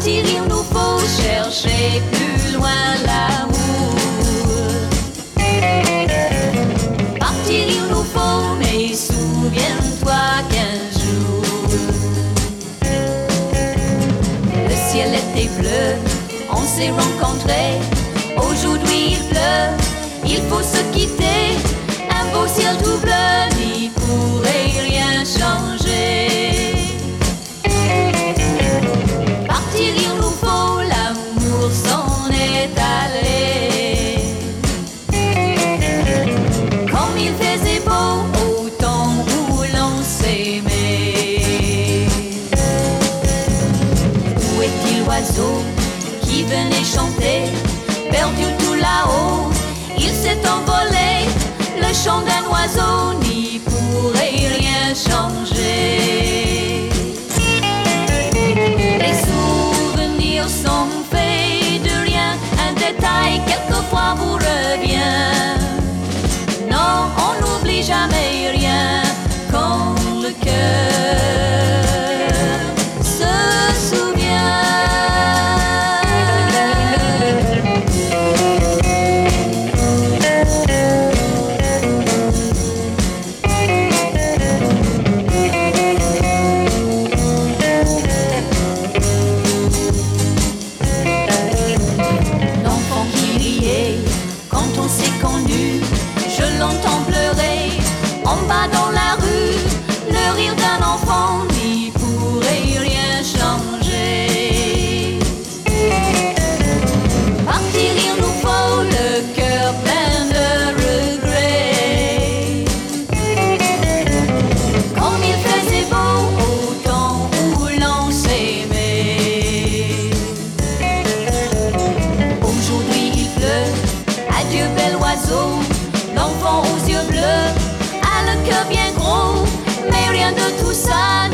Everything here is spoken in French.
Partir, il nous faut chercher plus loin l'amour. Partir, il nous faut, mais souviens-toi qu'un jour le ciel était bleu, on s'est rencontrés. Aujourd'hui il pleut, il faut se quitter. Un beau ciel tout bleu n'y pourrait rien changer. Partir, il nous faut, l'amour s'en est allé. Comme il faisait beau au temps où l'on s'aimait. Où est-il l'oiseau qui venait chanter? Perdu tout là-haut, il s'est envolé. Le chant d'un oiseau n'y pourrait rien changer. Les souvenirs sont faits de rien. Un détail quelquefois vous revient. Non, on n'oublie jamais rien quand le cœur se souvient. Je l'entends pleurer en bas dans la rue. Le rire d'un enfant n'y pourrait rien changer. Partir, il nous faut le cœur plein de regrets. Comme il faisait beau au temps où l'on s'aimait. Aujourd'hui il pleut, adieu bel oiseau. L'enfant aux yeux bleus a le cœur bien gros, mais rien de tout ça